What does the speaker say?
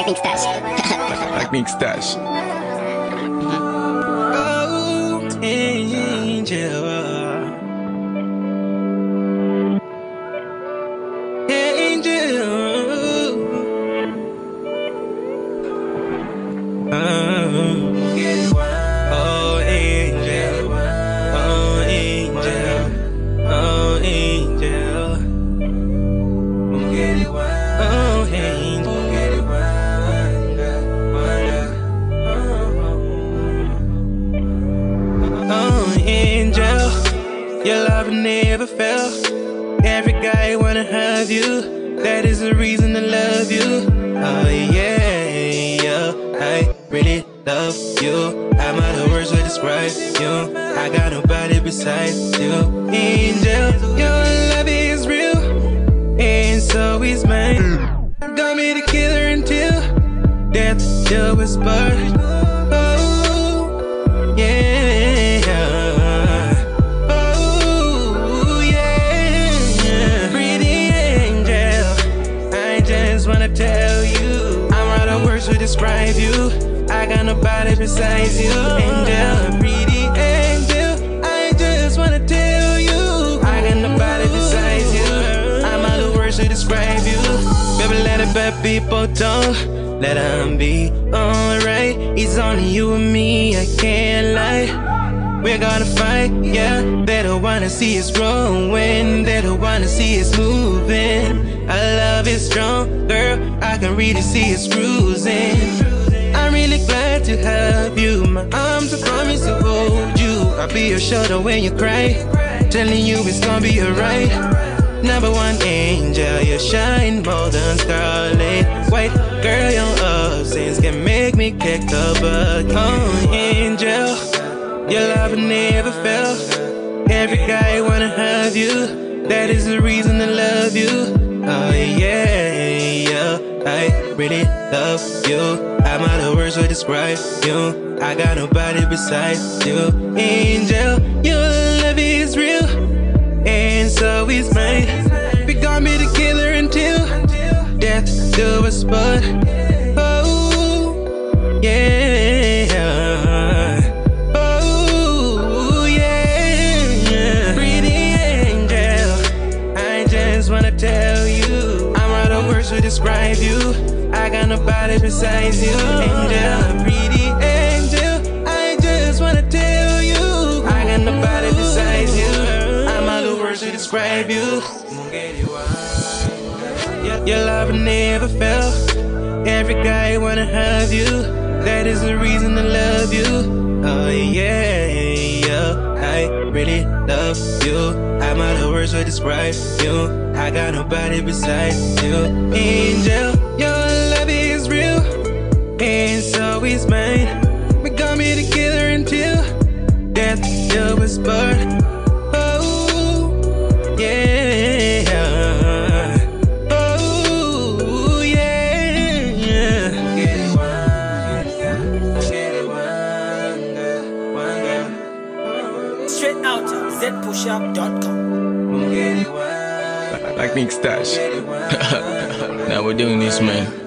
Technique Stash. Technique Stash. Oh, angel. Your love never fell. Every guy wanna have you. That is the reason I love you. Oh yeah, yeah. I really love you. I'm out of words to describe you. I got nobody besides you. Angel, your love is real, and so is mine. Got me the killer until death do us part. Oh yeah. Tell you, I'm out of words to describe you. I got nobody besides you. Angel, pretty angel, I just wanna tell you, I got nobody besides you. I'm out of words to describe you. Baby, let it bad people talk, let them be alright. It's only you and me, I can't lie. We're gonna fight, yeah. They don't wanna see us growing, they don't wanna see us moving. Our love is strong, girl, I can really see us cruising. I'm really glad to have you. My arms, I promise to hold you. I'll be your shoulder when you cry, telling you it's gonna be alright. Number one angel, you shine more than scarlet. White girl, your absence can make me kick the bucket. Oh, angel, your love never fell. Every guy wanna have you. That is the reason I love you. Oh yeah, yeah. I really love you. I'm out of words to describe you. I got nobody besides you. Angel, your love is real, and so is mine. We gon' be the killer until death do us part. Oh yeah. Oh yeah. Pretty angel, I just wanna tell you, I'm out of words to describe you. I got nobody besides you. Angel, pretty angel, I just wanna tell you, I got nobody besides you. I'm out of words to describe you. Your love never fell. Every guy wanna have you. That is the reason I love you. Oh yeah, yeah. I really love you. I'm out of words to describe you. I got nobody besides you. Angel, your love is real, and so is mine. We gon' be the killer until death do us part. Oh yeah. Oh yeah. Straight out zpushup.com. Technique Stash. Now we're doing this, man.